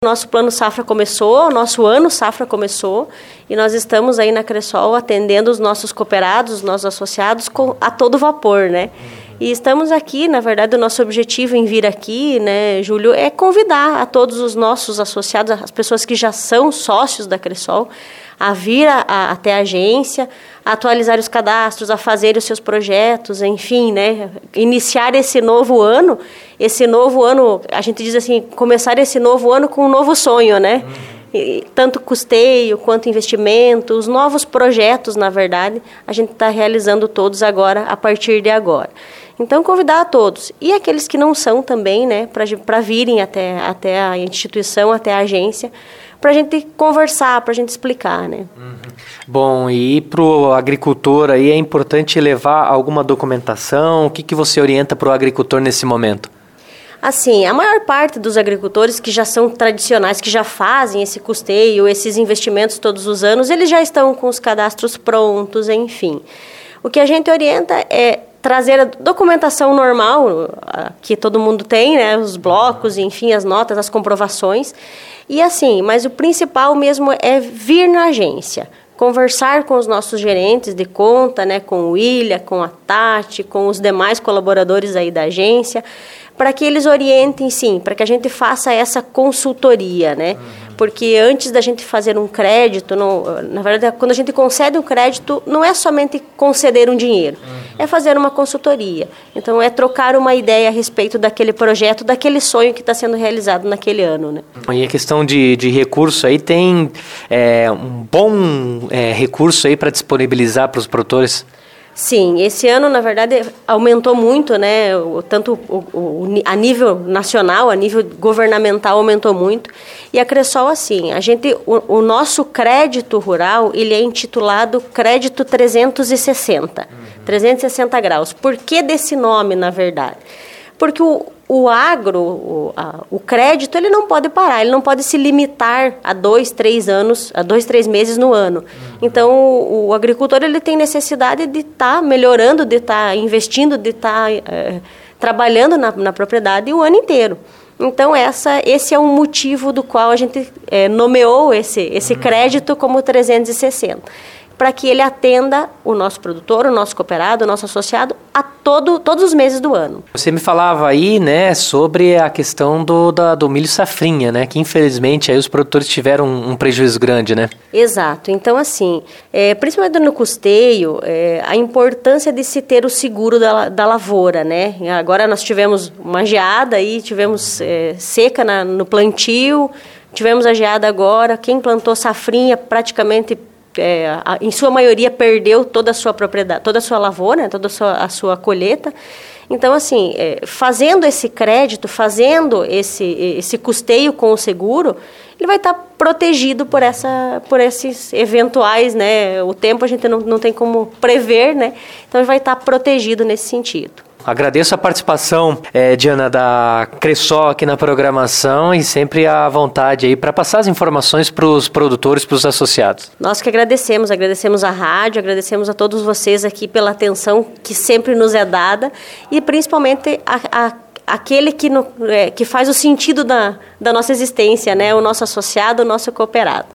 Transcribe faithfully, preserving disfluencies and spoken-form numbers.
Nosso plano safra começou, nosso ano safra começou e nós estamos aí na Cressol atendendo os nossos cooperados, os nossos associados com, a todo vapor, né? E estamos aqui, na verdade, o nosso objetivo em vir aqui, né, Júlio, é convidar a todos os nossos associados, as pessoas que já são sócios da Cressol, a vir a, a, até a agência, a atualizar os cadastros, a fazer os seus projetos, enfim, né, iniciar esse novo ano, esse novo ano, a gente diz assim, começar esse novo ano com um novo sonho, né? E, tanto custeio quanto investimento, os novos projetos, na verdade, a gente está realizando todos agora, a partir de agora. Então, convidar a todos. E aqueles que não são também, né, para virem até, até a instituição, até a agência, para a gente conversar, para a gente explicar, né? Uhum. Bom, e para o agricultor aí é importante levar alguma documentação? O que, que você orienta para o agricultor nesse momento? Assim, a maior parte dos agricultores que já são tradicionais, que já fazem esse custeio, esses investimentos todos os anos, eles já estão com os cadastros prontos, enfim. O que a gente orienta é trazer a documentação normal, que todo mundo tem, né, os blocos, enfim, as notas, as comprovações. E assim, mas o principal mesmo é vir na agência, conversar com os nossos gerentes de conta, né, com o William, com a Tati, com os demais colaboradores aí da agência, para que eles orientem, sim, para que a gente faça essa consultoria, né? Uhum. Porque antes da gente fazer um crédito, não, na verdade, quando a gente concede um crédito, não é somente conceder um dinheiro, uhum. é fazer uma consultoria. Então, é trocar uma ideia a respeito daquele projeto, daquele sonho que está sendo realizado naquele ano, né? E a questão de, de recurso aí, tem é, um bom é, recurso aí para disponibilizar para os produtores? Sim, esse ano, na verdade, aumentou muito, né? O, tanto o, o, a nível nacional, a nível governamental aumentou muito. E a Cressol, assim, a gente, o, o nosso crédito rural, ele é intitulado Crédito trezentos e sessenta, uhum. trezentos e sessenta graus. Por que desse nome, na verdade? Porque o, o agro, o, a, o crédito, ele não pode parar, ele não pode se limitar a dois, três anos, a dois, três meses no ano. Uhum. Então, o, o agricultor, ele tem necessidade de estar tá melhorando, de estar tá investindo, de estar tá, é, trabalhando na, na propriedade o ano inteiro. Então, essa, esse é o motivo do qual a gente é, nomeou esse, esse crédito como trezentos e sessenta. Para que ele atenda o nosso produtor, o nosso cooperado, o nosso associado a todo, todos os meses do ano. Você me falava aí, né, sobre a questão do, da, do milho safrinha, né, que infelizmente aí os produtores tiveram um, um prejuízo grande, né? Exato. Então, assim, é, principalmente no custeio, é, a importância de se ter o seguro da, da lavoura, né? Agora nós tivemos uma geada aí, tivemos é, seca na, no plantio, tivemos a geada agora, quem plantou safrinha praticamente É, a, em sua maioria perdeu toda a sua propriedade, toda a sua lavoura, toda a sua, a sua colheita. Então, assim, é, fazendo esse crédito, fazendo esse, esse custeio com o seguro, ele vai estar protegido por, essa, por esses eventuais, né? O tempo a gente não, não tem como prever, né? Então, ele vai estar protegido nesse sentido. Agradeço a participação, é, Diana, da Cressol aqui na programação e sempre à vontade aí para passar as informações para os produtores, para os associados. Nós que agradecemos, agradecemos a rádio, agradecemos a todos vocês aqui pela atenção que sempre nos é dada e principalmente a, a aquele que, no, é, que faz o sentido da, da nossa existência, né? O nosso associado, o nosso cooperado.